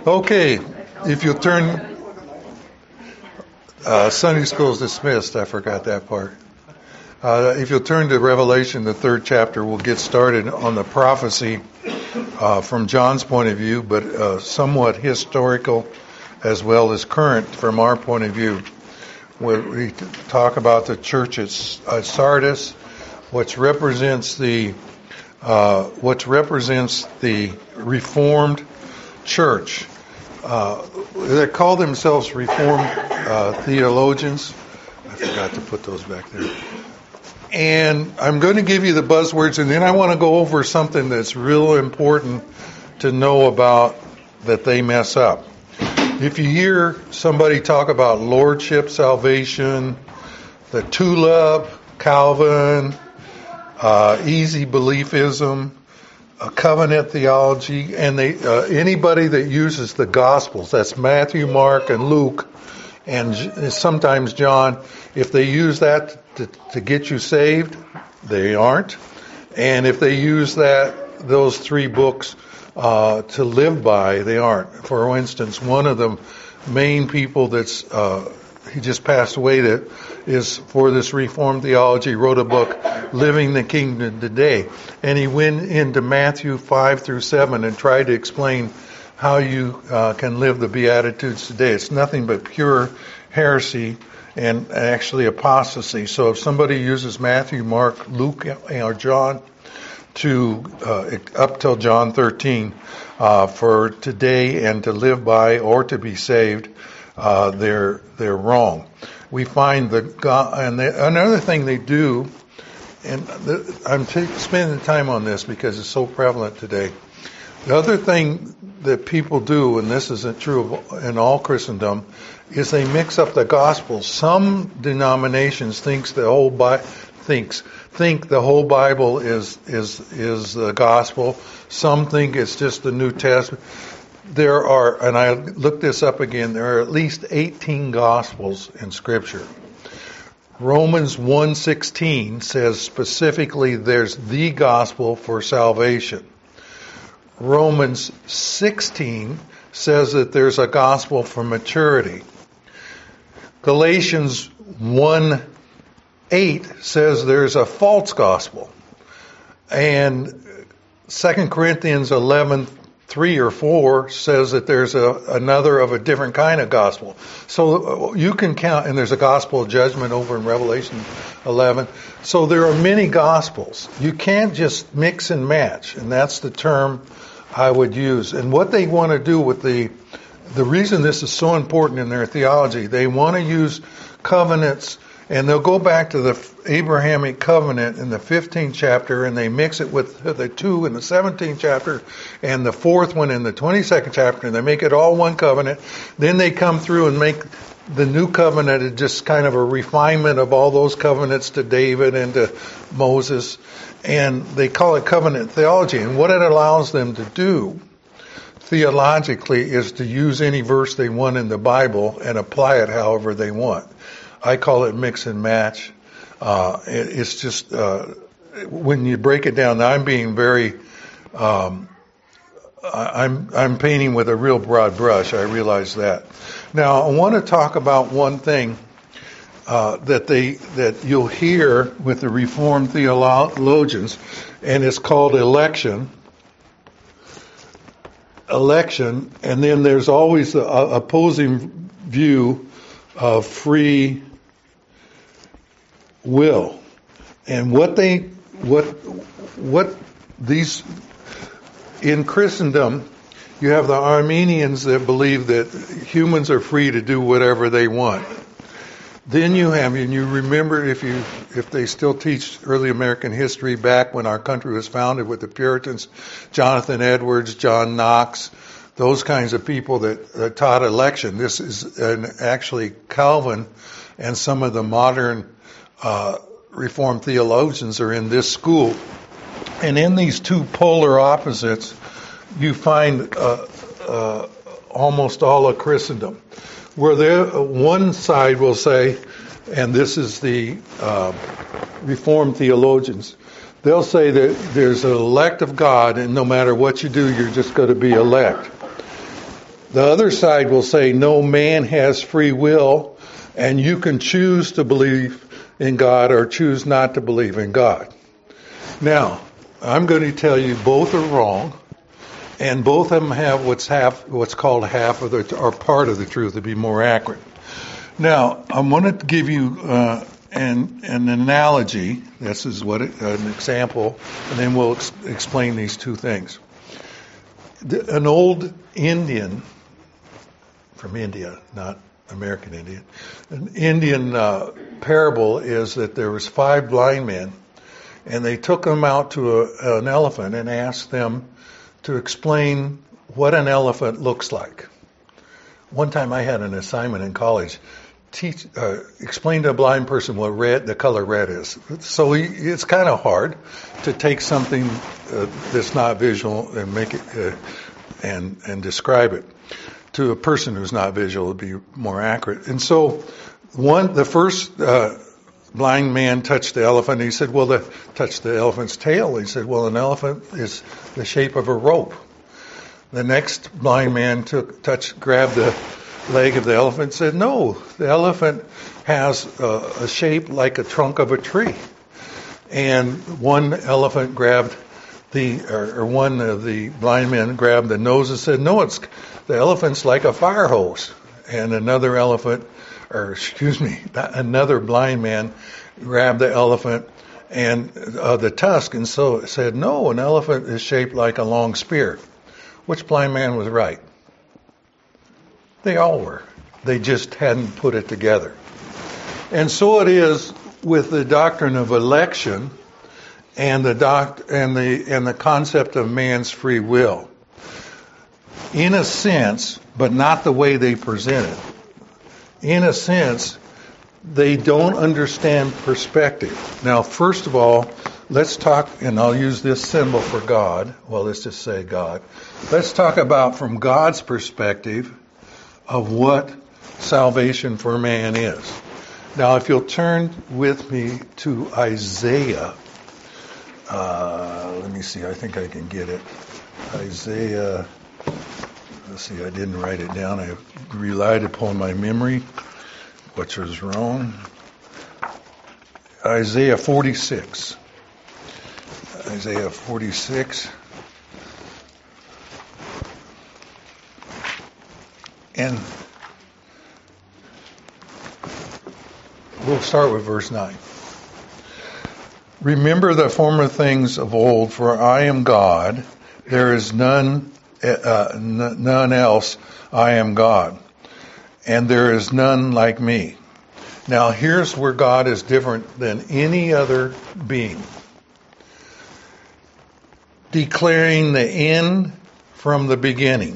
Okay, if you'll turn, Sunday school's dismissed. I forgot that part. If you'll turn to Revelation, the 3rd chapter, we'll get started on the prophecy from John's point of view, but somewhat historical as well as current from our point of view. We talk about the church at Sardis, which represents the Reformed Church. They call themselves Reformed theologians. I forgot to put those back there. And I'm going to give you the buzzwords, and then I want to go over something that's real important to know about that they mess up. If you hear somebody talk about lordship, salvation, the tulip, Calvin, easy beliefism, covenant theology, and anybody that uses the Gospels, that's Matthew, Mark, and Luke, and sometimes John, if they use that to get you saved, they aren't. And if they use those three books to live by, they aren't. For instance, one of the main people he just passed away that is for this Reformed theology, wrote a book, Living the Kingdom Today. And he went into Matthew 5 through 7 and tried to explain how you can live the Beatitudes today. It's nothing but pure heresy and actually apostasy. So if somebody uses Matthew, Mark, Luke, or John up till John 13 for today and to live by or to be saved, they're wrong. We find another thing they do, and I'm spending time on this because it's so prevalent today. The other thing that people do, and this isn't true in all Christendom, is they mix up the gospel. Some denominations think the whole Bible is the gospel. Some think it's just the New Testament. There are, and I looked this up again, there are at least 18 Gospels in Scripture. Romans 1:16 says specifically there's the gospel for salvation. Romans 16 says that there's a gospel for maturity. Galatians 1:8 says there's a false gospel. And 2 Corinthians 11:3 or 4 says that there's another of a different kind of gospel. So you can count, and there's a gospel of judgment over in Revelation 11. So there are many gospels. You can't just mix and match, and that's the term I would use. And what they want to do with the reason this is so important in their theology, they want to use covenants, and they'll go back to the Abrahamic covenant in the 15th chapter, and they mix it with the 2 in the 17th chapter, and the 4th one in the 22nd chapter, and they make it all one covenant. Then they come through and make the new covenant just kind of a refinement of all those covenants to David and to Moses, and they call it covenant theology. And what it allows them to do theologically is to use any verse they want in the Bible and apply it however they want. I call it mix and match. It's just when you break it down. I'm being very, I'm painting with a real broad brush. I realize that. Now I want to talk about one thing that you'll hear with the Reformed theologians, and it's called election. Election, and then there's always the opposing view of free will. And what these in Christendom, you have the Armenians that believe that humans are free to do whatever they want. Then you have, and you remember if they still teach early American history back when our country was founded with the Puritans, Jonathan Edwards, John Knox, those kinds of people that taught election. This is actually Calvin and some of the modern Reformed theologians are in this school. And in these two polar opposites, you find almost all of Christendom. Where one side will say, and this is the Reformed theologians, they'll say that there's an elect of God, and no matter what you do, you're just going to be elect. The other side will say, no, man has free will, and you can choose to believe in God or choose not to believe in God. Now, I'm going to tell you both are wrong, and both of them have what's called half of the, or part of the truth, to be more accurate. Now, I want to give you an analogy. This is an example, and then we'll explain these two things. An old Indian from India, not American Indian. An Indian parable is that there was 5 blind men, and they took them out to an elephant and asked them to explain what an elephant looks like. One time I had an assignment in college. Explain to a blind person what the color red is. So it's kind of hard to take something that's not visual and make it and describe it. To a person who's not visual, would be more accurate. And so the first blind man touched the elephant. He said, touched the elephant's tail. He said, well, an elephant is the shape of a rope. The next blind man grabbed the leg of the elephant and said, no, the elephant has a shape like a trunk of a tree. And one elephant grabbed one of the blind men grabbed the nose and said, no, the elephant's like a fire hose. And another blind man grabbed the elephant and the tusk and so said, no, an elephant is shaped like a long spear. Which blind man was right? They all were. They just hadn't put it together. And so it is with the doctrine of election and the concept of man's free will. In a sense, but not the way they present it. In a sense, they don't understand perspective. Now, first of all, let's talk, and I'll use this symbol for God. Well, let's just say God. Let's talk about from God's perspective of what salvation for man is. Now, if you'll turn with me to Isaiah. Let me see, I think I can get it. Isaiah, let's see, I didn't write it down. I relied upon my memory, which was wrong. Isaiah 46. Isaiah 46. And we'll start with verse 9. Remember the former things of old, for I am God. There is none else. I am God. And there is none like me. Now here's where God is different than any other being. Declaring the end from the beginning.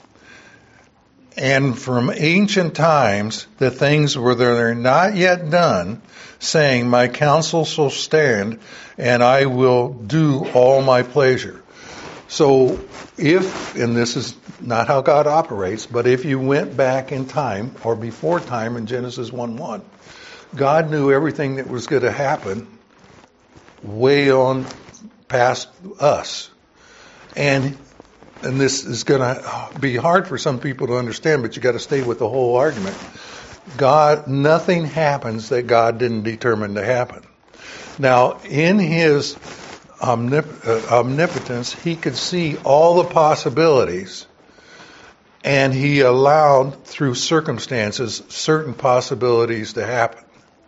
And from ancient times, the things where they're not yet done, saying, my counsel shall stand, and I will do all my pleasure. So and this is not how God operates, but if you went back in time, or before time in Genesis 1:1, God knew everything that was going to happen way on past us. And this is going to be hard for some people to understand, but you got to stay with the whole argument. Nothing happens that God didn't determine to happen. Now, in His omnipotence, He could see all the possibilities, and He allowed, through circumstances, certain possibilities to happen.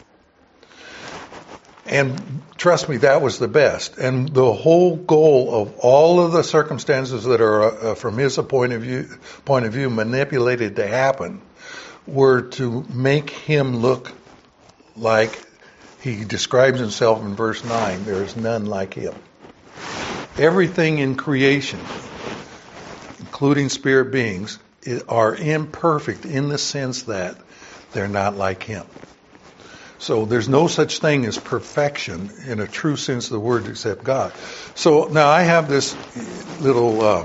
And trust me, that was the best. And the whole goal of all of the circumstances that are, from His point of view, manipulated to happen, were to make Him look like He describes Himself in verse 9. There is none like Him. Everything in creation, including spirit beings, are imperfect in the sense that they're not like Him. So there's no such thing as perfection in a true sense of the word except God. So now I have this little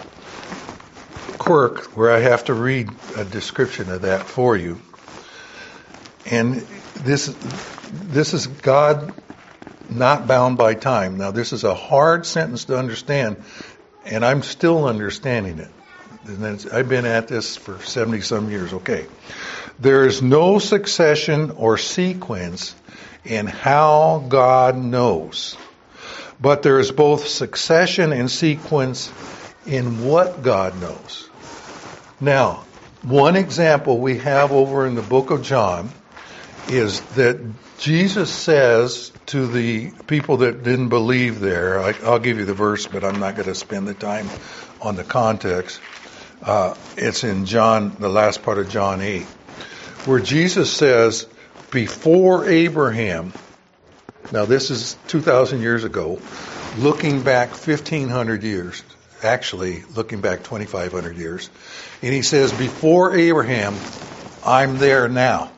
quirk where I have to read a description of that for you. And this is God not bound by time. Now this is a hard sentence to understand, and I'm still understanding it. And then I've been at this for 70-some years. Okay. There is no succession or sequence in how God knows. But there is both succession and sequence in what God knows. Now, one example we have over in the book of John is that Jesus says to the people that didn't believe there, I'll give you the verse, but I'm not going to spend the time on the context. It's in John, the last part of John 8, where Jesus says, before Abraham, now this is 2,000 years ago, looking back 1,500 years, actually looking back 2,500 years, and he says, before Abraham, I'm there now.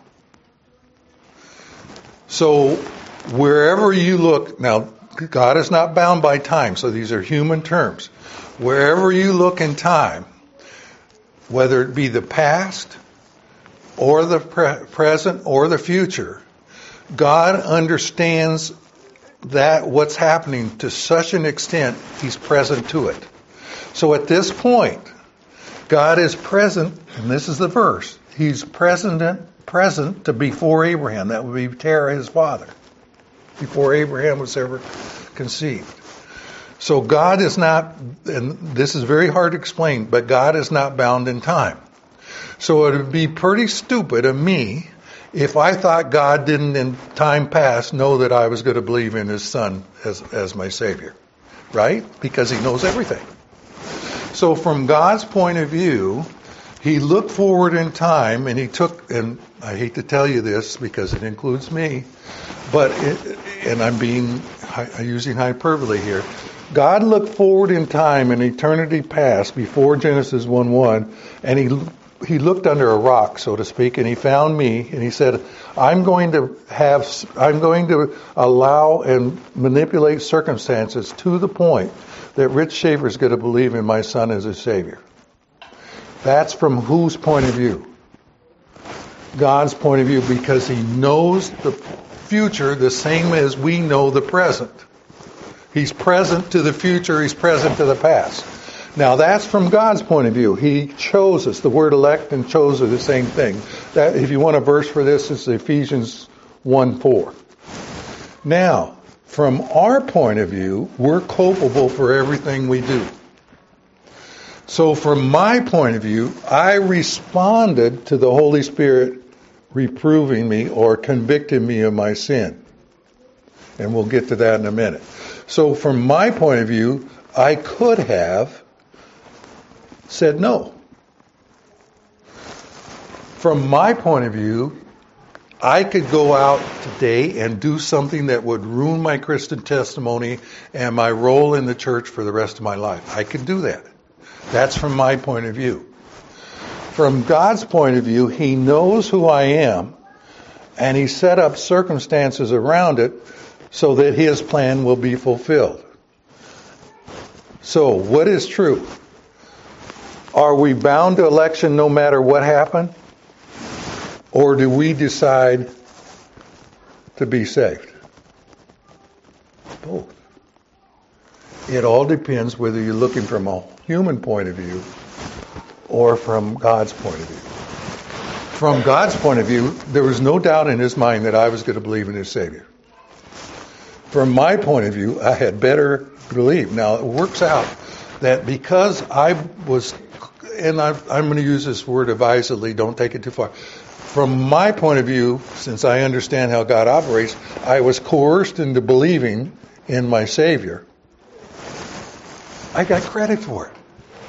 So wherever you look, now God is not bound by time, so these are human terms. Wherever you look in time, whether it be the past or the present or the future, God understands that what's happening to such an extent, He's present to it. So at this point, God is present, and this is the verse, He's present to before Abraham. That would be Terah, his father, before Abraham was ever conceived. So God is not, and this is very hard to explain, but God is not bound in time. So it would be pretty stupid of me if I thought God didn't in time past know that I was going to believe in His Son as my Savior. Right? Because He knows everything. So from God's point of view, He looked forward in time and He took, and I hate to tell you this because it includes me, but and I'm using hyperbole here. God looked forward in time in eternity past before Genesis 1:1, and He looked under a rock, so to speak, and He found me, and He said, I'm going to allow and manipulate circumstances to the point that Rich Schaefer is going to believe in my Son as His Savior. That's from whose point of view? God's point of view, because He knows the future the same as we know the present. He's present to the future, He's present to the past. Now that's from God's point of view. He chose us. The word elect and chose are the same thing. That, if you want a verse for this, it's Ephesians 1:4. Now, from our point of view, we're culpable for everything we do. So from my point of view, I responded to the Holy Spirit reproving me or convicting me of my sin. And we'll get to that in a minute. So from my point of view, I could have said no. From my point of view, I could go out today and do something that would ruin my Christian testimony and my role in the church for the rest of my life. I could do that. That's from my point of view. From God's point of view, He knows who I am, and He set up circumstances around it so that His plan will be fulfilled. So, what is true? Are we bound to election no matter what happened? Or do we decide to be saved? Both. It all depends whether you're looking from a human point of view or from God's point of view. From God's point of view, there was no doubt in His mind that I was going to believe in His Savior. From my point of view, I had better believe. Now, it works out that because I was, and I'm going to use this word advisedly, don't take it too far. From my point of view, since I understand how God operates, I was coerced into believing in my Savior. I got credit for it.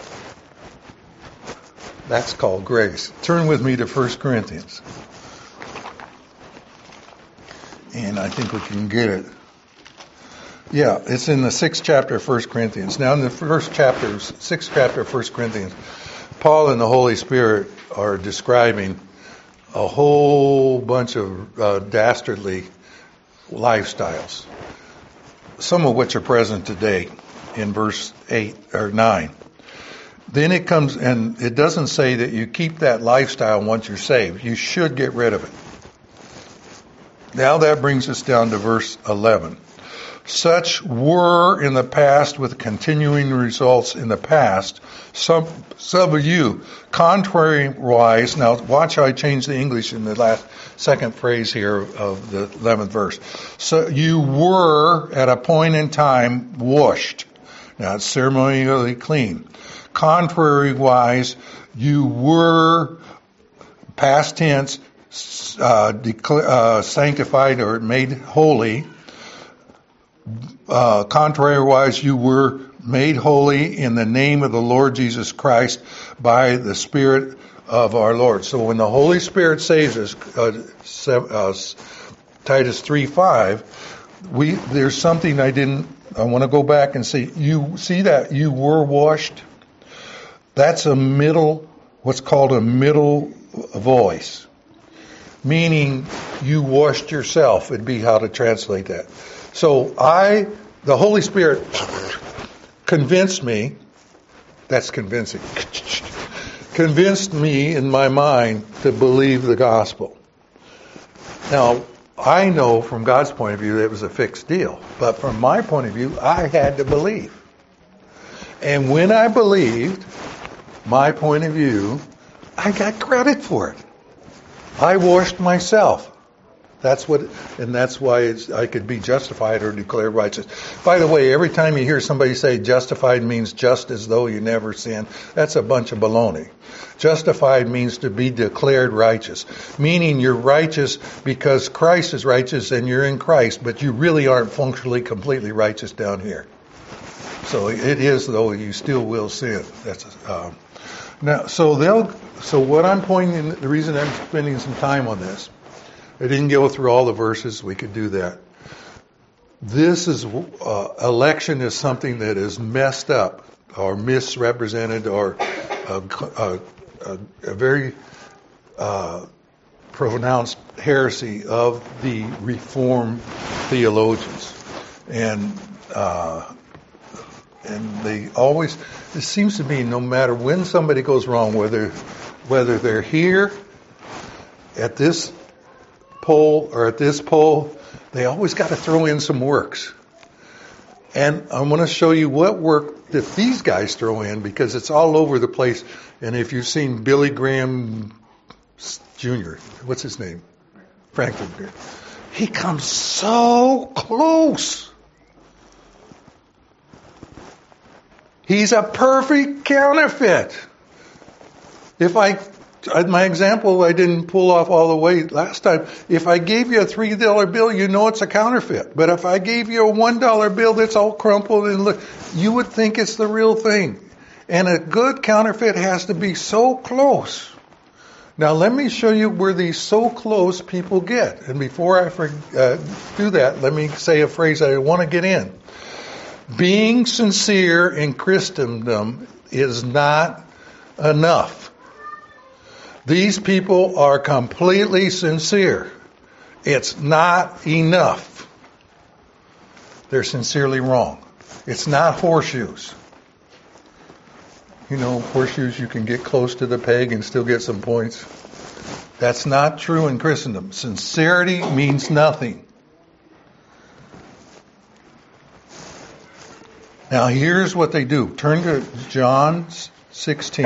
That's called grace. Turn with me to 1 Corinthians. And I think we can get it. Yeah, it's in the 6th chapter of 1 Corinthians. Now in the 6th chapter of 1 Corinthians, Paul and the Holy Spirit are describing a whole bunch of dastardly lifestyles, some of which are present today in verse 8 or 9. Then it comes, and it doesn't say that you keep that lifestyle once you're saved. You should get rid of it. Now that brings us down to verse 11. Such were in the past with continuing results in the past. Some of you, contrary-wise, now watch how I change the English in the last second phrase here of the 11th verse. So you were at a point in time washed. Now it's ceremonially clean. Contrary-wise, you were, past tense, sanctified or made holy. Contrary-wise, you were made holy in the name of the Lord Jesus Christ by the Spirit of our Lord. So when the Holy Spirit saves us, Titus 3:5, there's something I want to go back and see. You see that you were washed? That's what's called a middle voice. Meaning you washed yourself, would be how to translate that. So the Holy Spirit convinced me, that's convincing, convinced me in my mind to believe the gospel. Now, I know from God's point of view that it was a fixed deal, but from my point of view, I had to believe. And when I believed, my point of view, I got credit for it. I washed myself. That's why I could be justified or declared righteous. By the way, every time you hear somebody say justified means just as though you never sinned, that's a bunch of baloney. Justified means to be declared righteous, meaning you're righteous because Christ is righteous and you're in Christ, but you really aren't functionally completely righteous down here. So it is, though you still will sin. So what I'm pointing, the reason I'm spending some time on this, I didn't go through all the verses. We could do that. This is election is something that is messed up or misrepresented or a very pronounced heresy of the Reformed theologians, and they always. It seems to me no matter when somebody goes wrong, whether they're here at this pole or at this pole, they always got to throw in some works. And I'm going to show you what work that these guys throw in, because it's all over the place. And if you've seen Billy Graham Jr., what's his name? Franklin Graham. He comes so close. He's a perfect counterfeit. My example, I didn't pull off all the way last time. If I gave you a $3 bill, you know it's a counterfeit. But if I gave you a $1 bill that's all crumpled and you would think it's the real thing. And a good counterfeit has to be so close. Now let me show you where these so close people get. And before I do that, let me say a phrase I want to get in. Being sincere in Christendom is not enough. These people are completely sincere. It's not enough. They're sincerely wrong. It's not horseshoes. You know, horseshoes, you can get close to the peg and still get some points. That's not true in Christendom. Sincerity means nothing. Now here's what they do. Turn to John 16.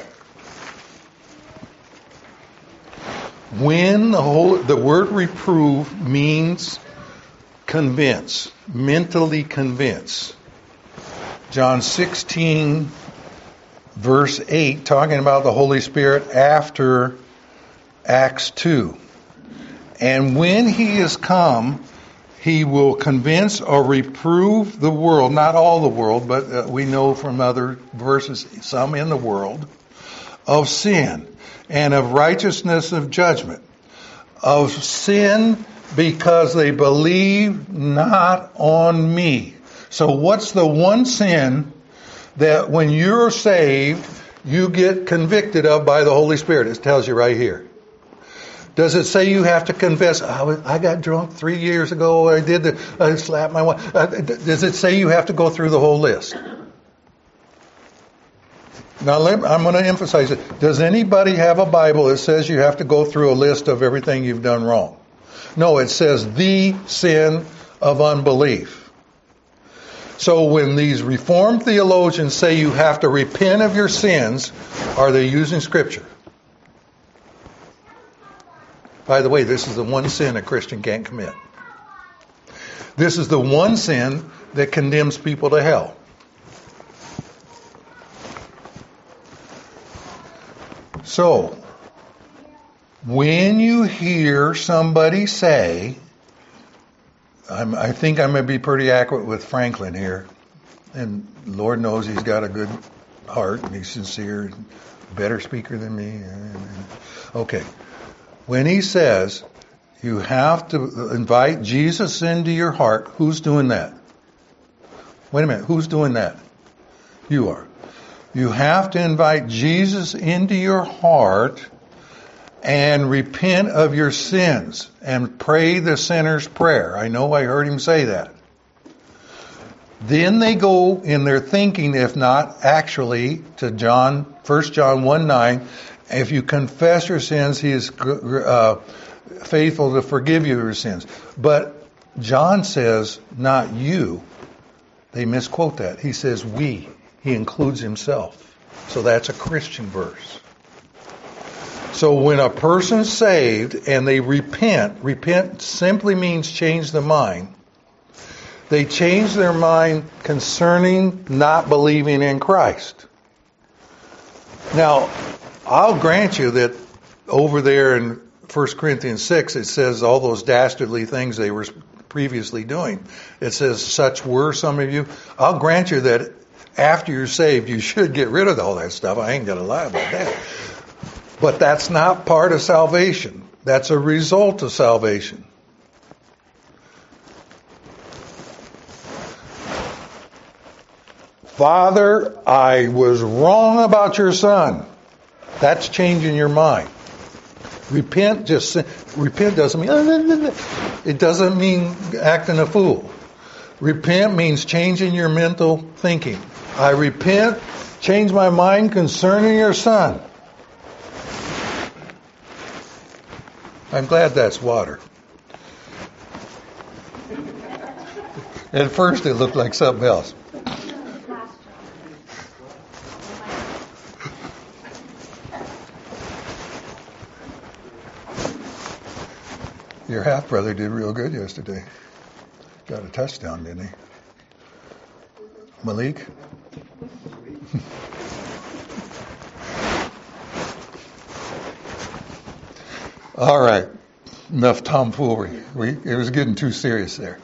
When the word reprove means convince, mentally convince. John 16 verse 8, talking about the Holy Spirit after Acts 2. And when he is come, he will convince or reprove the world, not all the world, but we know from other verses, some in the world, of sin and of righteousness of judgment. Of sin because they believe not on me. So what's the one sin that when you're saved, you get convicted of by the Holy Spirit? It tells you right here. Does it say you have to confess, I got drunk 3 years ago, I slapped my wife? Does it say you have to go through the whole list? Now, I'm going to emphasize it. Does anybody have a Bible that says you have to go through a list of everything you've done wrong? No, it says the sin of unbelief. So when these Reformed theologians say you have to repent of your sins, are they using Scripture? By the way, this is the one sin a Christian can't commit. This is the one sin that condemns people to hell. So, when you hear somebody say, I think I'm going to be pretty accurate with Franklin here, and Lord knows he's got a good heart and he's sincere, better speaker than me. Okay. When he says you have to invite Jesus into your heart, who's doing that? Wait a minute, who's doing that? You are. You have to invite Jesus into your heart and repent of your sins and pray the sinner's prayer. I know I heard him say that. Then they go in their thinking, if not actually, to 1 John 1:9. If you confess your sins, he is faithful to forgive you your sins. But John says, not you. They misquote that. He says we. He includes himself. So that's a Christian verse. So when a person's saved and they repent simply means change the mind. They change their mind concerning not believing in Christ. Now, I'll grant you that over there in 1 Corinthians 6, it says all those dastardly things they were previously doing. It says, such were some of you. I'll grant you that after you're saved, you should get rid of all that stuff. I ain't going to lie about that. But that's not part of salvation. That's a result of salvation. Father, I was wrong about your son. That's changing your mind. Repent doesn't mean, it doesn't mean acting a fool. Repent means changing your mental thinking. I repent, change my mind concerning your son. I'm glad that's water. At first it looked like something else. Your half-brother did real good yesterday. Got a touchdown, didn't he? Malik? All right. Enough tomfoolery. It was getting too serious there.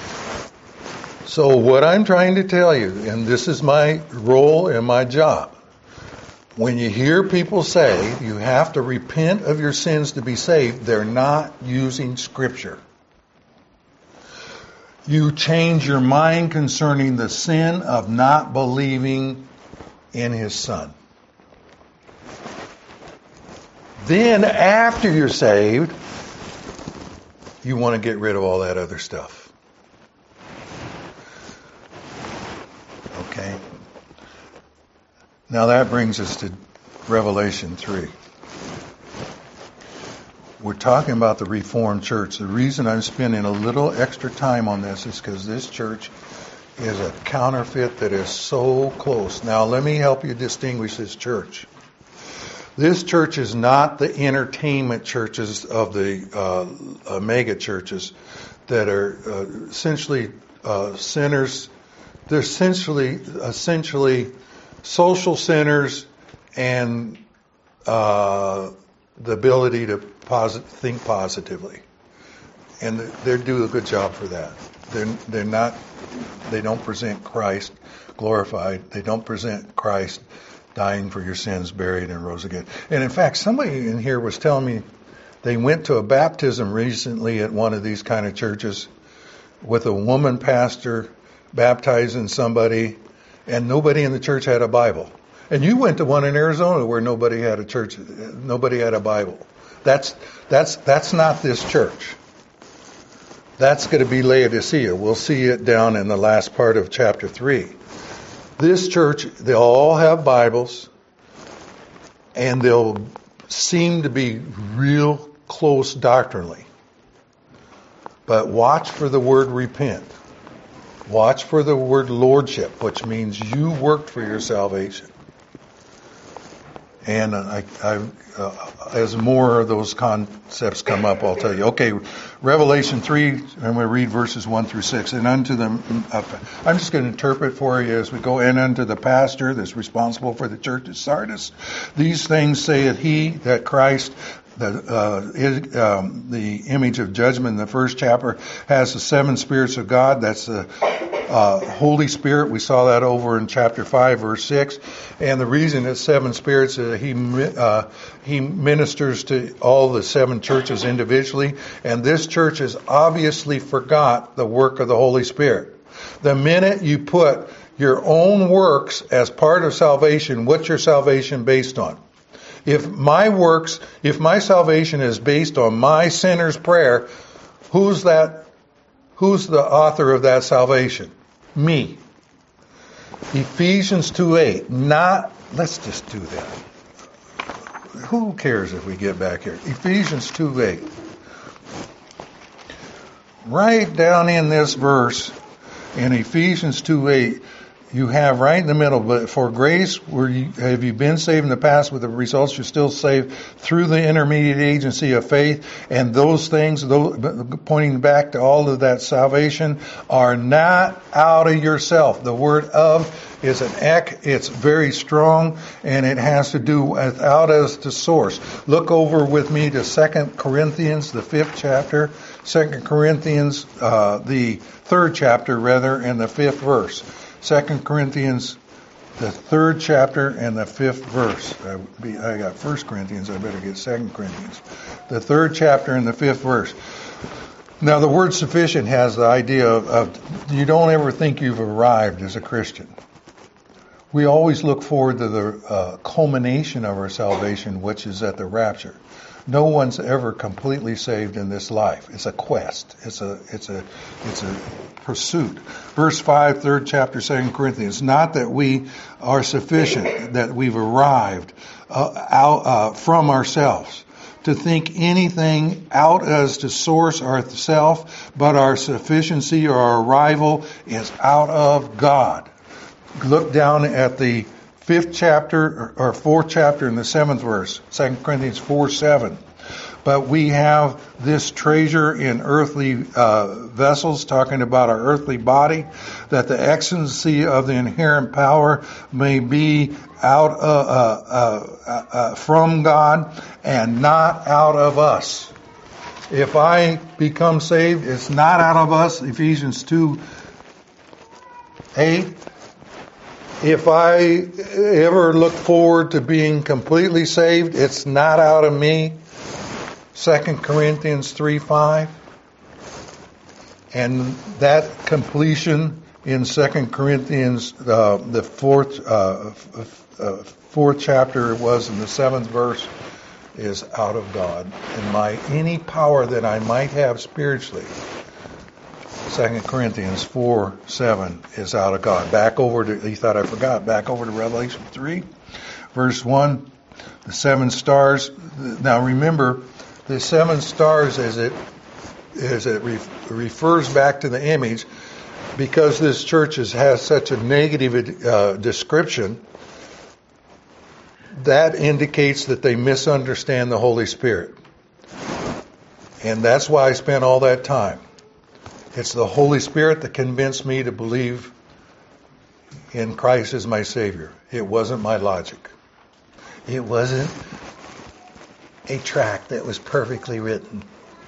So what I'm trying to tell you, and this is my role and my job, when you hear people say you have to repent of your sins to be saved, they're not using Scripture. You change your mind concerning the sin of not believing in His Son. Then, after you're saved, you want to get rid of all that other stuff. Okay? Now that brings us to Revelation 3. We're talking about the Reformed Church. The reason I'm spending a little extra time on this is because this church is a counterfeit that is so close. Now let me help you distinguish this church. This church is not the entertainment churches of the mega churches that are essentially centers. They're essentially social centers and the ability to think positively, and they do a good job for that. They don't present Christ glorified. They don't present Christ dying for your sins, buried, and rose again. And in fact, somebody in here was telling me they went to a baptism recently at one of these kind of churches with a woman pastor baptizing somebody, and nobody in the church had a Bible. And you went to one in Arizona where nobody had a Bible. That's not this church. That's going to be Laodicea. We'll see it down in the last part of chapter 3. This church, they all have Bibles, and they'll seem to be real close doctrinally. But watch for the word repent. Watch for the word lordship, which means you worked for your salvation. And as more of those concepts come up, I'll tell you. Okay, Revelation 3, I'm going to read verses 1 through 6. And unto them, I'm just going to interpret for you as we go. And unto the pastor that's responsible for the church at Sardis, these things saith he, that Christ, the image of judgment in the first chapter, has the seven spirits of God. That's the Holy Spirit. We saw that over in chapter 5, verse 6. And the reason it's seven spirits is he ministers to all the seven churches individually. And this church has obviously forgot the work of the Holy Spirit. The minute you put your own works as part of salvation, what's your salvation based on? If my salvation is based on my sinner's prayer, who's the author of that salvation? Me. Ephesians 2:8. Let's just do that. Who cares if we get back here? Ephesians 2:8. Right down in this verse, in Ephesians 2:8, you have right in the middle, but for grace, have you been saved in the past, with the results you're still saved through the intermediate agency of faith, and those things, pointing back to all of that salvation, are not out of yourself. The word "of" is an ek, it's very strong, and it has to do with out as the source. Look over with me to 2 Corinthians, the 5th chapter, 2 Corinthians, the 3rd chapter rather, and the 5th verse. 2 Corinthians, the 3rd chapter and the 5th verse. I got 1 Corinthians, I better get 2 Corinthians. The 3rd chapter and the 5th verse. Now the word sufficient has the idea of you don't ever think you've arrived as a Christian. We always look forward to the culmination of our salvation, which is at the rapture. No one's ever completely saved in this life. It's a quest. It's a pursuit. Verse 5, 3rd chapter, 2 Corinthians. Not that we are sufficient, that we've arrived from ourselves, to think anything out as to source ourself, but our sufficiency or our arrival is out of God. Look down at the 5th chapter or 4th chapter in the 7th verse, 2 Corinthians 4:7. But we have this treasure in earthly vessels, talking about our earthly body, that the excellency of the inherent power may be out from God and not out of us. If I become saved, it's not out of us, Ephesians 2:8. If I ever look forward to being completely saved, it's not out of me. 2 Corinthians 3:5. And that completion in 2 Corinthians, the 4th chapter it was in the 7th verse, is out of God. And any power that I might have spiritually, 2 Corinthians 4:7 is out of God. Back over to Revelation 3, verse 1, the 7 stars. Now remember, the 7 stars as it refers back to the image, because this church has such a negative description, that indicates that they misunderstand the Holy Spirit. And that's why I spent all that time. It's the Holy Spirit that convinced me to believe in Christ as my Savior. It wasn't my logic. It wasn't a tract that was perfectly written.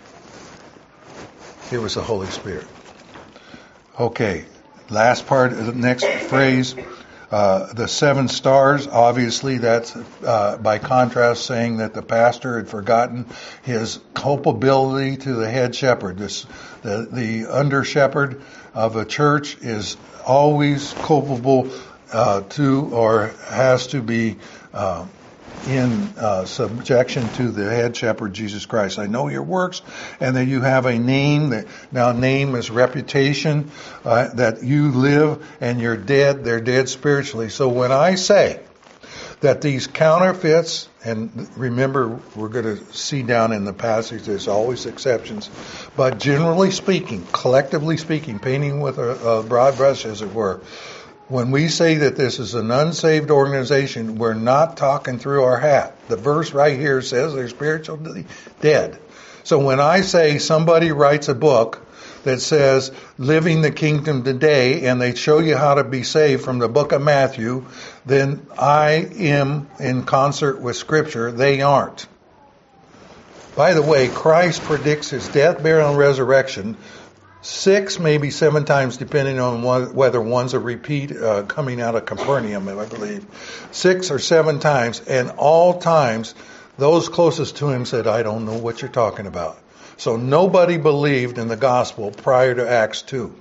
It was the Holy Spirit. Okay, last part of the next phrase, the 7 stars, obviously that's by contrast saying that the pastor had forgotten his culpability to the head shepherd. The under shepherd of a church is always culpable to or has to be in subjection to the head shepherd, Jesus Christ. I know your works, and that you have a name. Name is reputation, that you live and you're dead. They're dead spiritually. So when I say that these counterfeits, and remember, we're going to see down in the passage, there's always exceptions, but generally speaking, collectively speaking, painting with a broad brush, as it were, when we say that this is an unsaved organization, we're not talking through our hat. The verse right here says they're spiritually dead. So when I say somebody writes a book that says living the kingdom today, and they show you how to be saved from the book of Matthew, then I am in concert with Scripture. They aren't. By the way, Christ predicts his death, burial, and resurrection 6, maybe 7 times, depending on whether one's a repeat coming out of Capernaum, I believe. 6 or 7 times, and all times, those closest to him said, I don't know what you're talking about. So nobody believed in the gospel prior to Acts 2.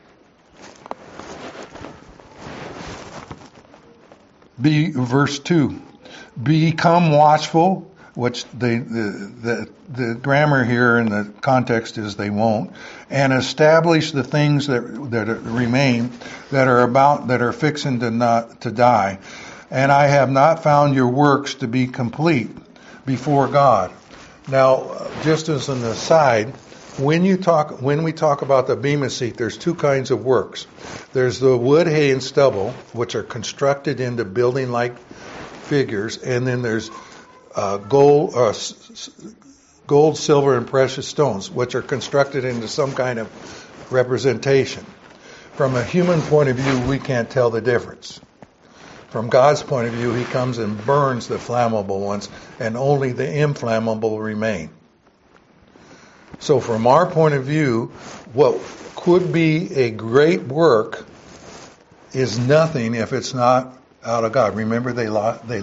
Verse 2. Become watchful, which the grammar here in the context is they won't, and establish the things that remain, that are fixing to die. And I have not found your works to be complete before God. Now, just as an aside, when we talk about the Bema seat, there's 2 kinds of works. There's the wood, hay, and stubble, which are constructed into building-like figures, and then there's gold, silver, and precious stones, which are constructed into some kind of representation. From a human point of view, we can't tell the difference. From God's point of view, he comes and burns the flammable ones, and only the inflammable remain. So from our point of view, what could be a great work is nothing if it's not out of God. Remember, they lost the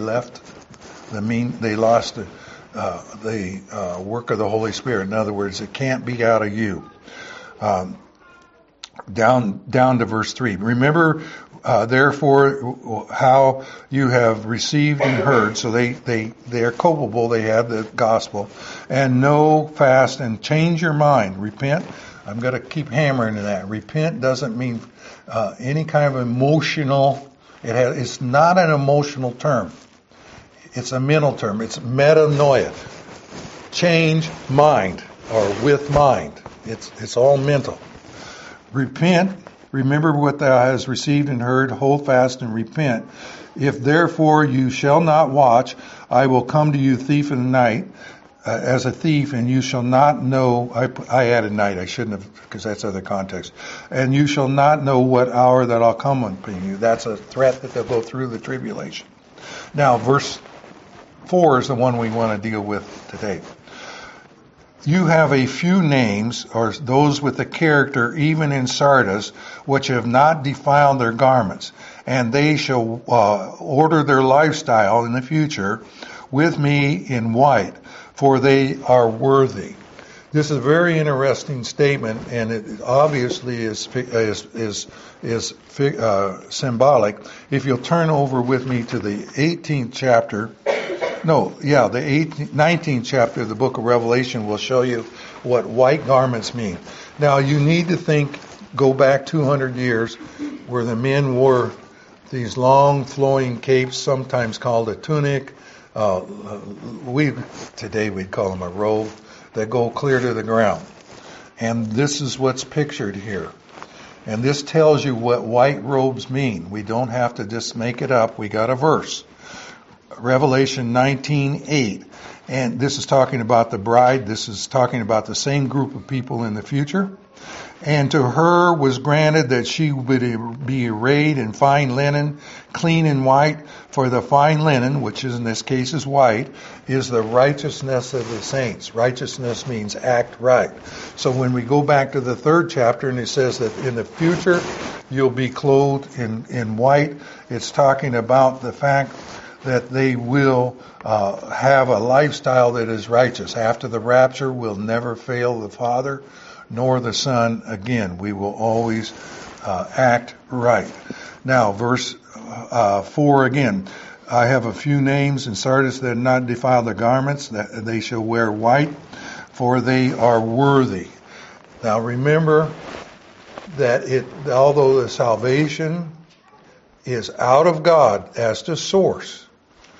work of the Holy Spirit. In other words, it can't be out of you. Down to verse 3. Remember, therefore, how you have received and heard. So they are culpable. They have the gospel. And know, fast, and change your mind. Repent. I'm going to keep hammering that. Repent doesn't mean any kind of emotional. It's not an emotional term. It's a mental term. It's metanoia. Change mind, or with mind. It's all mental. Repent, remember what thou hast received and heard, hold fast and repent. If therefore you shall not watch, I will come to you thief in the night, as a thief, and you shall not know, I added night, I shouldn't have, because that's other context. And you shall not know what hour that I'll come upon you. That's a threat that they'll go through the tribulation. Now, verse 4 is the one we want to deal with today. You have a few names, or those with a character, even in Sardis, which have not defiled their garments, and they shall order their lifestyle in the future with me in white, for they are worthy. This is a very interesting statement, and it obviously is symbolic. If you'll turn over with me to the 18th chapter. The 19th chapter of the book of Revelation will show you what white garments mean. Now, you need to go back 200 years, where the men wore these long flowing capes, sometimes called a tunic. Today we'd call them a robe, that go clear to the ground. And this is what's pictured here. And this tells you what white robes mean. We don't have to just make it up. We got a verse. Revelation 19:8, and this is talking about the bride. This is talking about the same group of people in the future. And to her was granted that she would be arrayed in fine linen, clean and white, for the fine linen, which is in this case is white, is the righteousness of the saints. Righteousness means act right. So when we go back to the 3rd chapter, and it says that in the future you'll be clothed in white, it's talking about the fact that they will have a lifestyle that is righteous. After the rapture, we'll never fail the Father nor the Son again. We will always act right. Now, verse 4 again. I have a few names in Sardis that have not defiled their garments, that they shall wear white, for they are worthy. Now remember that although the salvation is out of God as the source,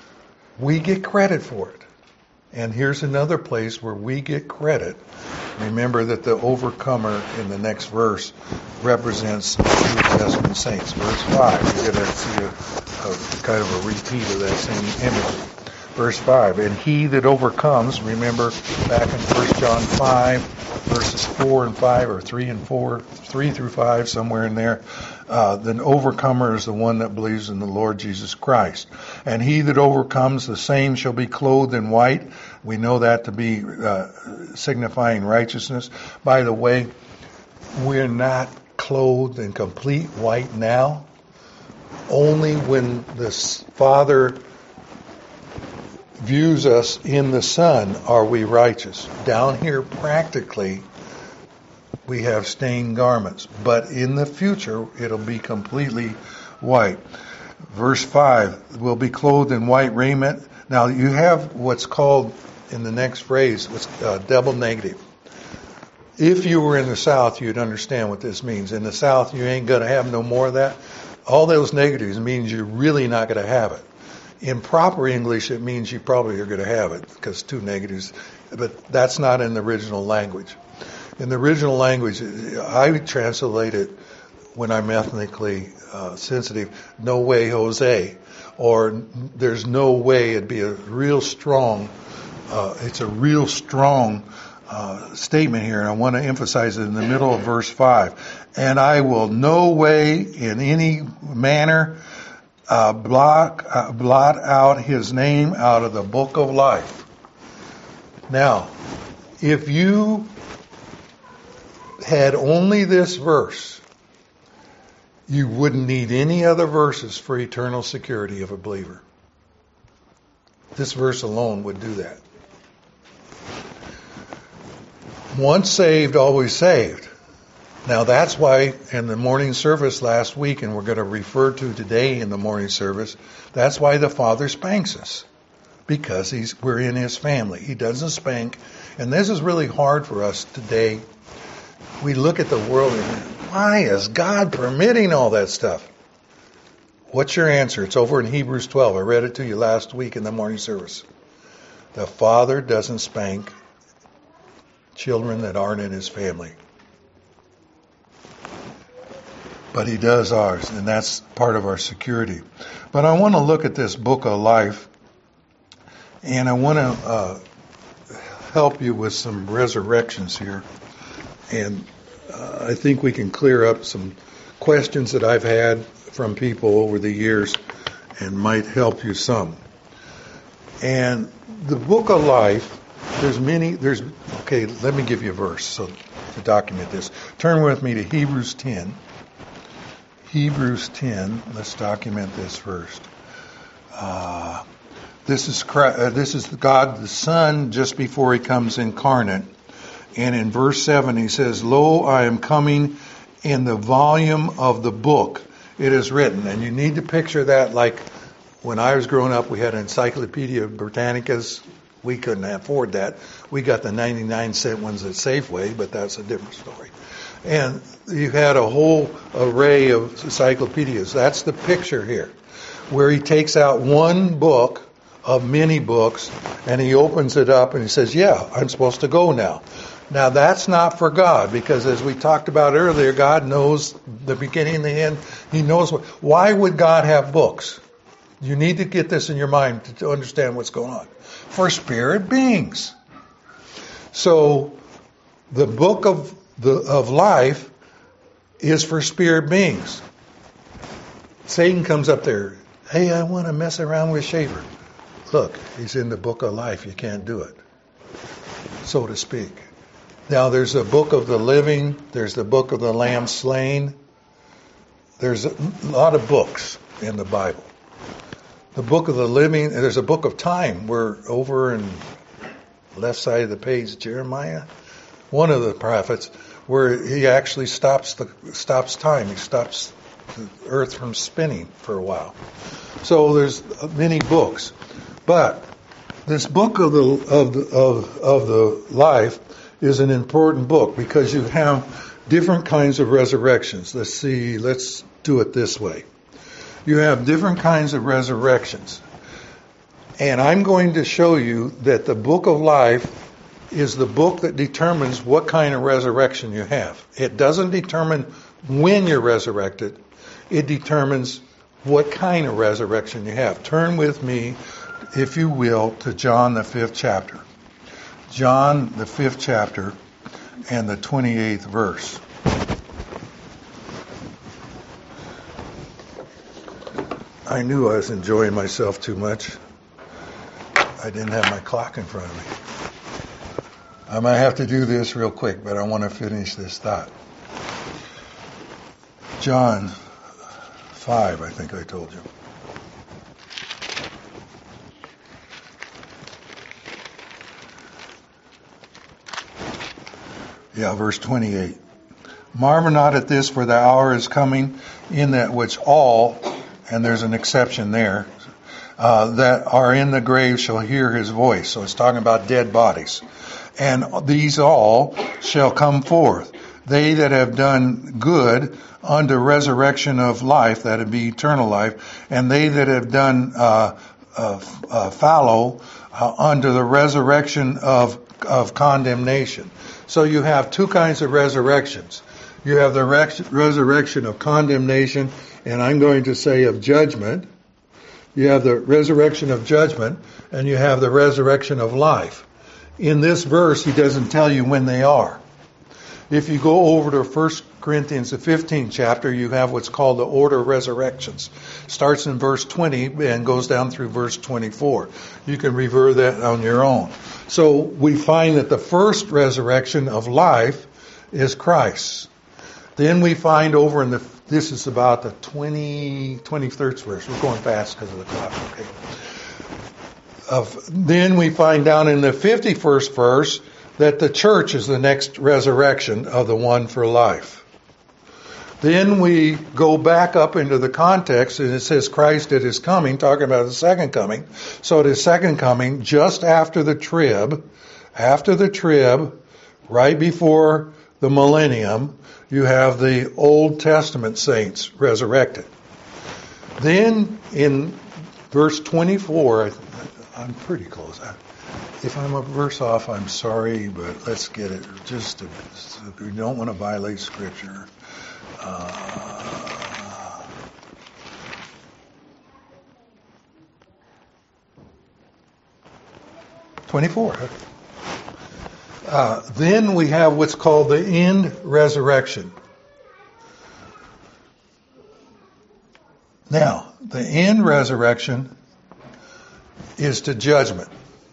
We get credit for it. And here's another place where we get credit. Remember that the overcomer in the next verse represents New Testament saints. Verse 5, you're going to see a kind of a repeat of that same imagery. Verse 5, and he that overcomes, remember back in 1 John 5, verses 4 and 5, or 3 and 4, 3 through 5, somewhere in there, the overcomer is the one that believes in the Lord Jesus Christ. And he that overcomes, the same shall be clothed in white. We know that to be signifying righteousness. By the way, we're not clothed in complete white now. Only when the Father views us in the Son are we righteous. Down here, practically, we have stained garments. But in the future, it'll be completely white. Verse 5, we'll be clothed in white raiment. Now, you have what's called, in the next phrase, what's double negative. If you were in the South, you'd understand what this means. In the South, you ain't going to have no more of that. All those negatives means you're really not going to have it. In proper English, it means you probably are going to have it, because two negatives. But that's not in the original language. In the original language, I translate it, when I'm ethnically sensitive, no way, Jose. Or there's no way. It'd be a real strong, it's a real strong statement here. And I want to emphasize it in the middle of verse 5. And I will no way in any manner blot out his name out of the book of life. Now, if you had only this verse, you wouldn't need any other verses for eternal security of a believer. This verse alone would do that. Once saved, always saved. Now that's why in the morning service last week, and we're going to refer to today in the morning service, that's why the Father spanks us. Because we're in His family. He doesn't spank. And this is really hard for us today. We look at the world and why is God permitting all that stuff? What's your answer? It's over in Hebrews 12. I read it to you last week in the morning service. The Father doesn't spank children that aren't in His family. But He does ours, and that's part of our security. But I want to look at this book of life, and I want to help you with some resurrections here. And I think we can clear up some questions that I've had from people over the years and might help you some. And the book of life, okay, let me give you a verse so to document this. Turn with me to Hebrews 10. Hebrews 10, let's document this first. This is God the Son just before He comes incarnate. And in verse 7 He says, Lo, I am coming in the volume of the book. It is written. And you need to picture that like when I was growing up, we had Encyclopedia Britannicas. We couldn't afford that. We got the 99-cent ones at Safeway, but that's a different story. And you had a whole array of encyclopedias. That's the picture here, where he takes out one book of many books, and he opens it up and he says, yeah, I'm supposed to go now. Now, that's not for God, because as we talked about earlier, God knows the beginning and the end. He knows why would God have books? You need to get this in your mind to understand what's going on. For spirit beings. So, the book of life is for spirit beings. Satan comes up there, hey, I want to mess around with Schaefer. Look, he's in the book of life. You can't do it, so to speak. Now, there's a book of the living. There's the book of the Lamb slain. There's a lot of books in the Bible. The book of the living, there's a book of time. We're over in left side of the page, Jeremiah, one of the prophets, where he actually stops time. He stops the earth from spinning for a while. So there's many books. But this book of the life is an important book because you have different kinds of resurrections. Let's do it this way. You have different kinds of resurrections. And I'm going to show you that the book of life is the book that determines what kind of resurrection you have. It doesn't determine when you're resurrected. It determines what kind of resurrection you have. Turn with me, if you will, to John the 5th chapter. John the 5th chapter and the 28th verse. I knew I was enjoying myself too much. I didn't have my clock in front of me. I might have to do this real quick, but I want to finish this thought. John 5, I think I told you. Yeah, verse 28. Marvel not at this, for the hour is coming in that which all, and there's an exception there, that are in the grave shall hear his voice. So it's talking about dead bodies. And these all shall come forth. They that have done good unto resurrection of life, that would be eternal life, and they that have done fallow unto the resurrection of condemnation. So you have two kinds of resurrections. You have the resurrection of condemnation, and I'm going to say of judgment. You have the resurrection of judgment, and you have the resurrection of life. In this verse, he doesn't tell you when they are. If you go over to 1 Corinthians, the 15th chapter, you have what's called the order of resurrections. Starts in verse 20 and goes down through verse 24. You can review that on your own. So we find that the first resurrection of life is Christ. Then we find over in this is about the 23rd verse. We're going fast because of the clock, okay? Then we find down in the 51st verse that the church is the next resurrection of the one for life. Then we go back up into the context, and it says Christ at his coming, talking about the second coming. So at his second coming, just after the trib, right before the millennium, you have the Old Testament saints resurrected. Then in verse 24, I'm pretty close. If I'm a verse off, I'm sorry, but let's get it. We don't want to violate Scripture. 24. Then we have what's called the end resurrection. Now, the end resurrection is to judgment.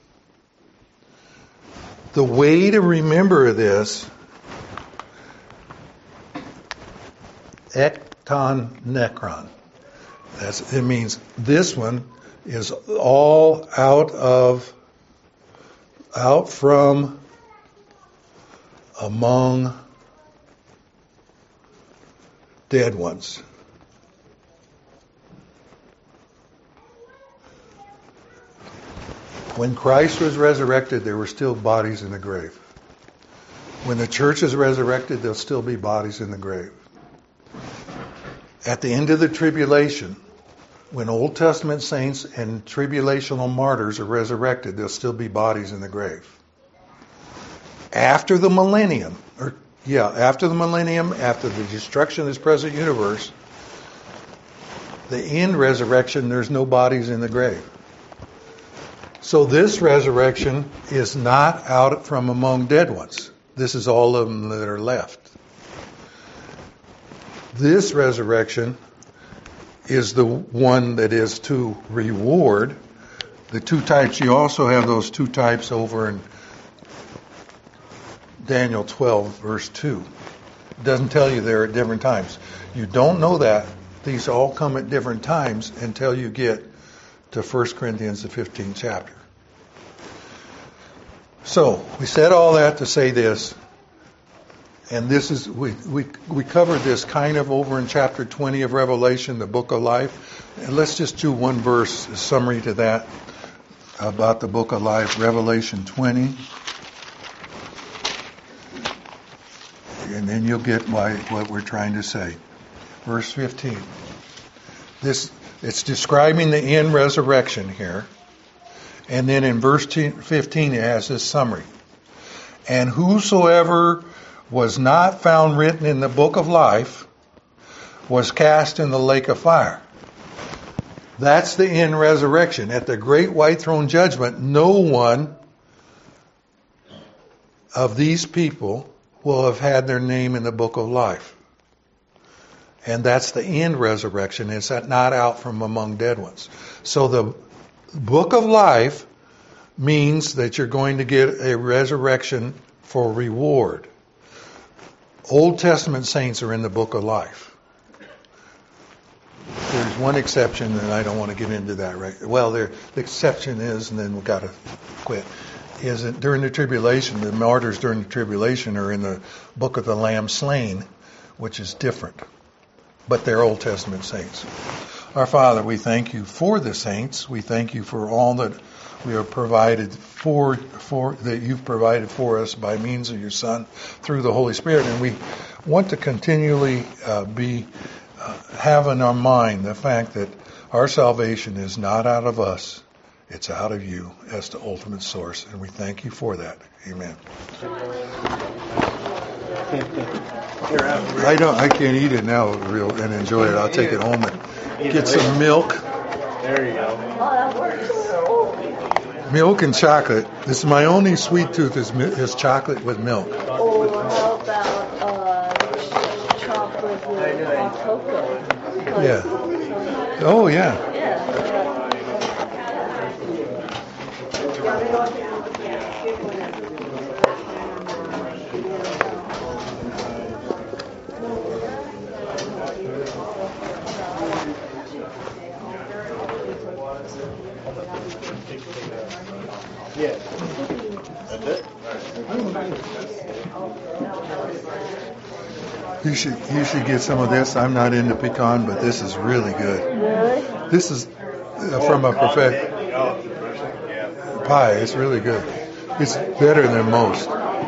The way to remember this, ekton necron. It means this one is all out from among dead ones. When Christ was resurrected, there were still bodies in the grave. When the church is resurrected, there'll still be bodies in the grave. At the end of the tribulation, when Old Testament saints and tribulational martyrs are resurrected, there'll still be bodies in the grave. After the millennium, after the destruction of this present universe, the end resurrection, there's no bodies in the grave. So this resurrection is not out from among dead ones. This is all of them that are left. This resurrection is the one that is to reward the two types. You also have those two types over in Daniel 12, verse 2. It doesn't tell you they're at different times. You don't know that. These all come at different times until you get to 1 Corinthians, the 15th chapter. So, we said all that to say this, and this is, we covered this kind of over in chapter 20 of Revelation, the book of life. And let's just do one verse, a summary to that, about the book of life, Revelation 20. And then you'll get what we're trying to say. Verse 15. It's describing the end resurrection here. And then in verse 15 it has this summary. And whosoever was not found written in the book of life was cast in the lake of fire. That's the end resurrection. At the great white throne judgment, no one of these people will have had their name in the book of life. And that's the end resurrection. It's not out from among dead ones. So the book of life means that you're going to get a resurrection for reward. Old Testament saints are in the book of life. There's one exception, and I don't want to get into that right. Well, the exception is, and then we've got to quit, is that during the tribulation, the martyrs during the tribulation are in the book of the Lamb slain, which is different. But they're Old Testament saints. Our Father, we thank you for the saints. We thank you for all that we are provided for that you've provided for us by means of your Son through the Holy Spirit. And we want to continually have in our mind the fact that our salvation is not out of us, it's out of you as the ultimate source. And we thank you for that. Amen. I can't eat it now and enjoy it. I'll take it home and get some milk. There you go. Oh, that works. Milk and chocolate. This is my only sweet tooth is chocolate with milk. Oh, how about chocolate with hot cocoa? Yeah. Oh, yeah. Yeah. That's it? You should get some of this. I'm not into pecan, but this is really good. Really? This is from a pie. It's really good. It's better than most.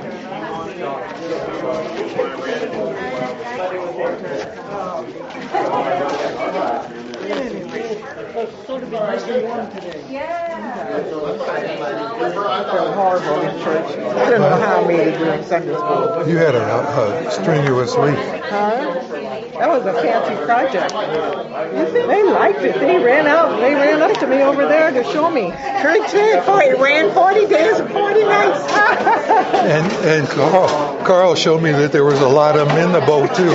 Horrible in church. I don't know how I made it during Sunday school. You had a strenuous week. Huh? That was a fancy project. They liked it. They ran up to me over there to show me. Church said it ran 40 days and 40 nights. and Carl showed me that there was a lot of them in the boat too.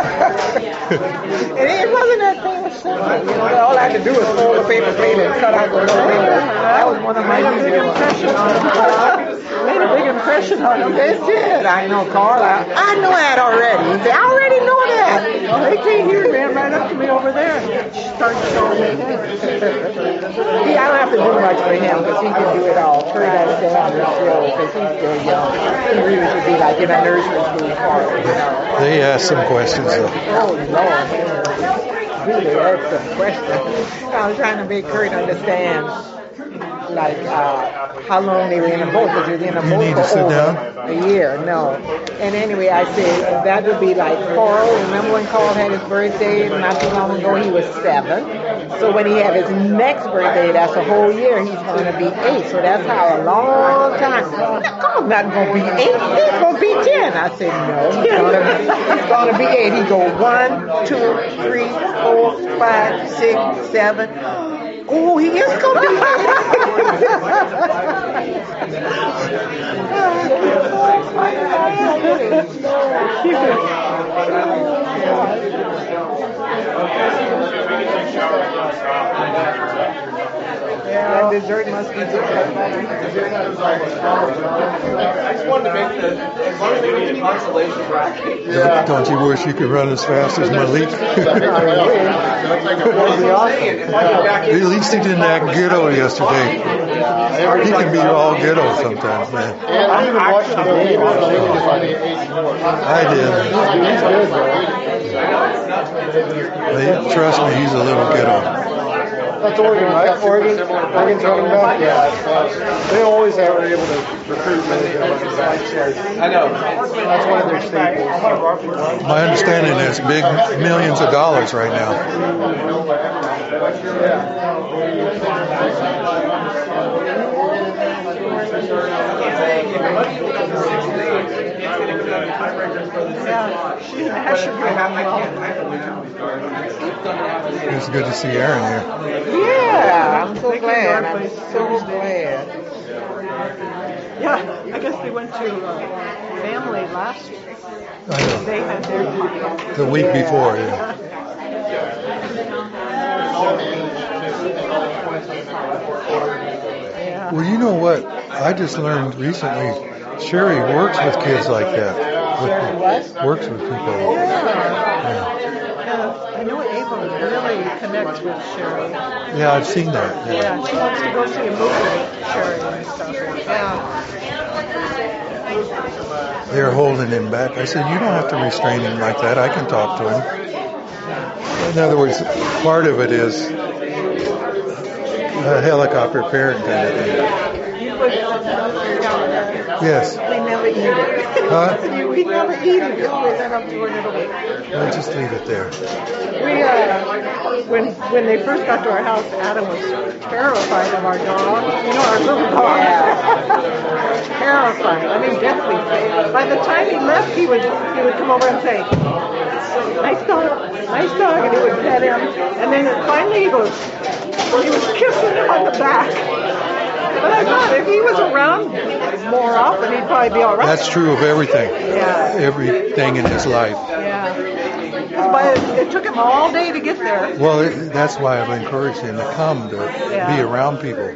And it wasn't that famous simple. All I had to do was fold the paper plate and cut out the little finger. That was one of my big impressions on them. Made a big impression on them. They did. I know, Carl. I know that already. I already know that. They came here and ran right up to me over there and started showing me. See, I don't have to do much for him because he can do it all. Kurt understands the show because he's still young. He really should be like in a nursery school, Carl. They asked some questions though. Oh, Lord. Really asked some questions. I was trying to make Kurt understand, like, how long they were in a boat, because they were in a boat for over a year. No. And anyway, I said, that would be like Carl. Remember when Carl had his birthday not too long ago? He was 7. So when he had his next birthday, that's a whole year, he's going to be 8. So that's how a long time. Carl's not going to be 8. He's going to be 10. I said, no, he's going to be 8. He go 1, 2, 3, 4, 5, 6, 7. Oh, he is going to be 8. That dessert must be good. I just wanted to make as long as they need a consolation bracket. Yeah. Don't you wish you could run as fast as Malik? At least he didn't act ghetto yesterday. He can be all ghetto sometimes, man. I even watched the game. I did. Trust me, he's a little ghetto. That's Oregon, right? Oregon's running back? Yeah. They always have been able to recruit many good. I know. That's one of their staples. My understanding is big millions of dollars right now. Yeah. It's good to see Aaron here. Yeah, I'm so glad. I'm so glad. Yeah, I guess they went to family last week. I know. They had their The week before, yeah. Well, you know what? I just learned recently, Sherry works with kids like that. Works with people. Yeah. I know Ava really connects with Sherry. Yeah, I've seen that. Yeah, she wants to go see a movie with Sherry and stuff. Yeah. They're holding him back. I said, you don't have to restrain him like that. I can talk to him. In other words, part of it is a helicopter parent kind of thing. Yes. We never eat it. Huh? We never eat it. We always end up throwing it away. I'll just leave it there. We when they first got to our house, Adam was terrified of our dog. You know, our little dog. Terrified. I mean, deathly. By the time he left, he would come over and say, "Nice dog, nice dog," and he would pet him. And then finally he was kissing him on the back. But I thought if he was around more often, he'd probably be all right. That's true of everything. Yeah. Everything in his life. Yeah. But it took him all day to get there. Well, that's why I've encouraged him to come to be around people.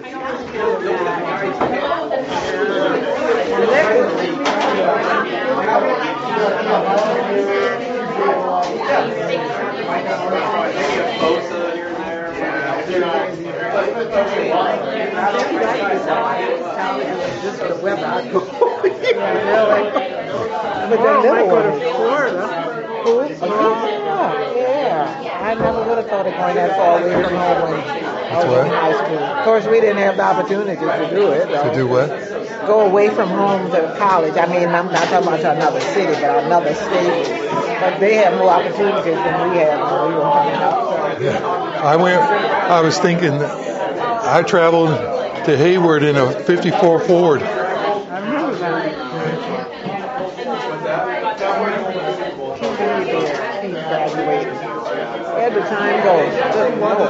But the little one. Florida. Yeah. I never would have thought of going that far away from home when I was in high school. Of course, we didn't have the opportunity to do it. To do what? Go away from home to college. I mean, I'm not talking about to another city, but another state. But they have more opportunities than we had when we were coming up. So. Yeah. I was thinking, I traveled to Hayward in a 54 Ford. I remember that. He's graduating. Where the time goes. Good Lord.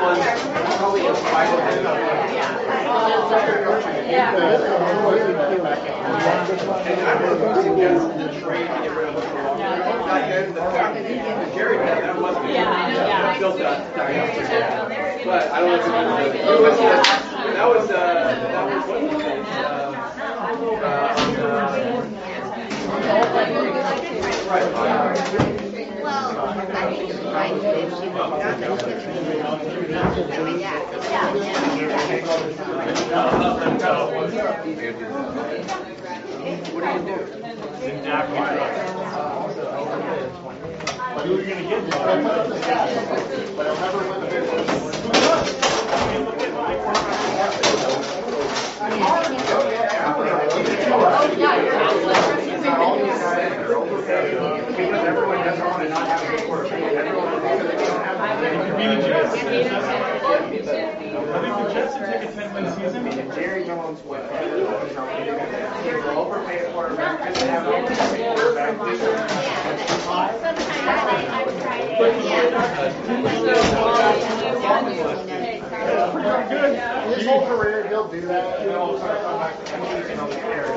His whole career, he'll do that. He'll come back to teaching on the area.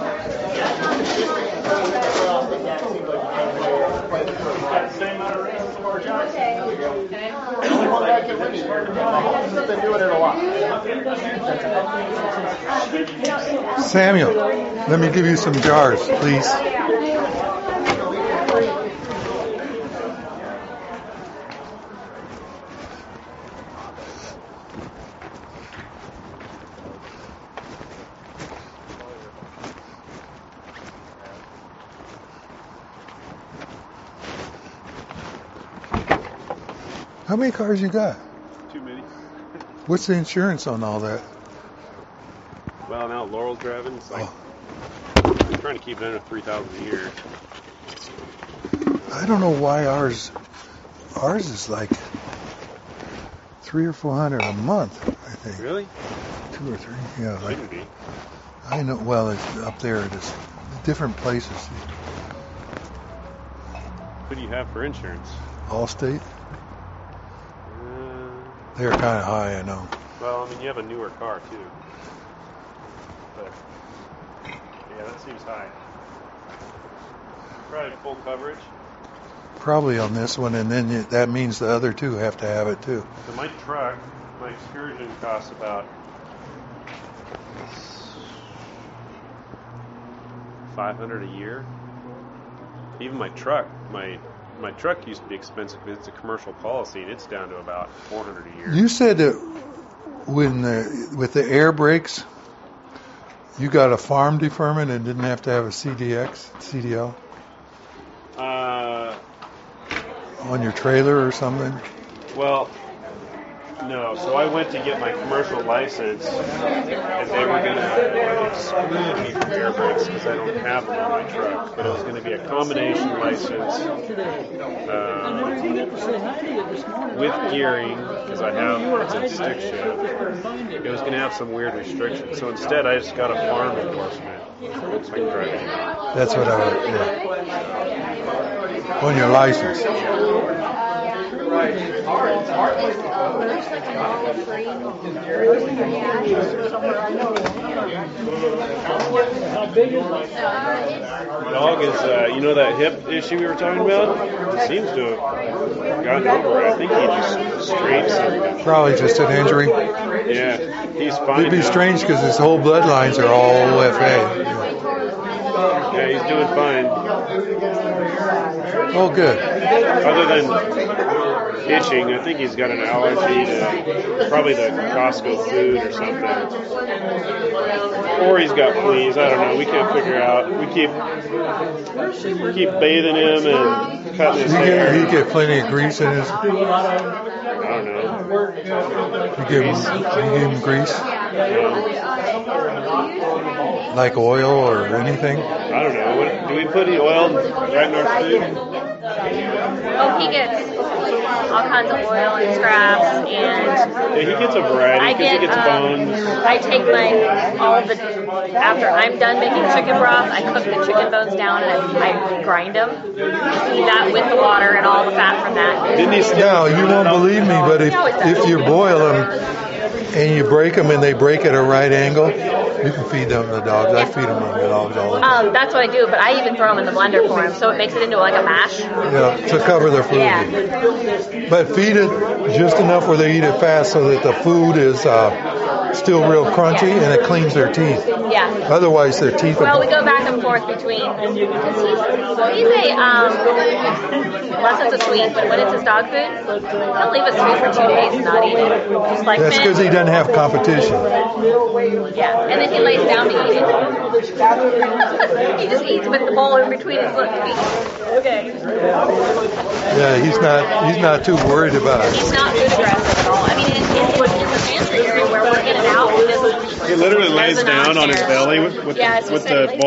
Same amount of races as Lamar Jackson. The only one guy can win it. Mahomes has been doing it a lot. Samuel, let me give you some jars, please. How many cars you got? Too many. What's the insurance on all that? Well, now Laurel's driving, so I'm trying to keep it under 3,000 a year. I don't know why ours is like $300 or $400 a month, I think. Really? 2 or 3, yeah. Like, Shouldn't be. I know. Well, it's up there. It's different places. What do you have for insurance? Allstate. Uh, They're kind of high, I know. well, I mean, you have a newer car too. But yeah, that seems high. Probably full coverage. Probably on this one, and then that means the other two have to have it too. So my truck, my Excursion costs about $500 a year. Even my truck, my truck used to be expensive because it's a commercial policy, and it's down to about $400 a year. You said that with the air brakes, you got a farm deferment and didn't have to have a CDL on your trailer or something. Well, no. So I went to get my commercial license, and they were going to exclude me from air brakes because I don't have them on my truck. But it was going to be a combination license with gearing because it's a stick shift. It was going to have some weird restrictions. So instead, I just got a farm endorsement. So I can drive it. That's what I would. Yeah. On your license. Dog is, you know that hip issue we were talking about? He seems to have gotten over it. I think he just strained something. Probably just an injury. Yeah, he's fine. It'd be now. strange because his whole bloodlines are all OFA. Yeah, he's doing fine. Oh, good. Other than itching, I think he's got an allergy to probably the Costco food or something. Or he's got fleas. I don't know. We can't figure out. We keep bathing him and cutting his hair. He get plenty of grease in his. I don't know. You give him grease, like oil or anything. I don't know. Do we put the oil right in our food? Oh, he gets all kinds of oil and scraps, and Yeah, he gets a variety because he gets bones. I take after I'm done making chicken broth, I cook the chicken bones down and I grind them. Eat that with the water and all the fat from that. Didn't he Now, you won't believe me, but if you boil them and you break them and they break at a right angle, you can feed them to the dogs. I feed them to the dogs all the time. That's what I do, but I even throw them in the blender for them, so it makes it into like a mash. Yeah, to cover their food. Yeah. But feed it just enough where they eat it fast so that the food is still real crunchy and it cleans their teeth. Yeah. Otherwise, their teeth Well, we are... go back and forth between, because he's unless it's a sweet, but when it's his dog food, he'll leave us food for 2 days and not eat it. Just like That's because he doesn't have competition. Yeah, and then he lays down to eat it. He just eats with the bowl in between his feet. Okay. Yeah, he's not too worried about it. He's not food aggressive at all. I mean, in the pantry area where we're in and out, He literally lays down on his belly with Yeah, the bowl